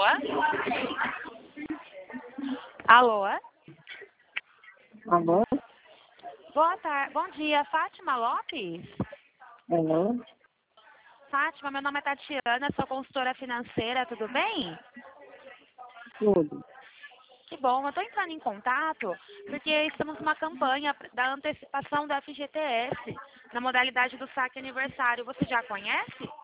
Alô? Alô? Boa tarde. Bom dia, Fátima Lopes? Alô? Fátima, meu nome é Tatiana, sou consultora financeira, tudo bem? Tudo. Que bom, eu estou entrando em contato porque estamos numa campanha da antecipação do FGTS, na modalidade do saque aniversário. Você já conhece?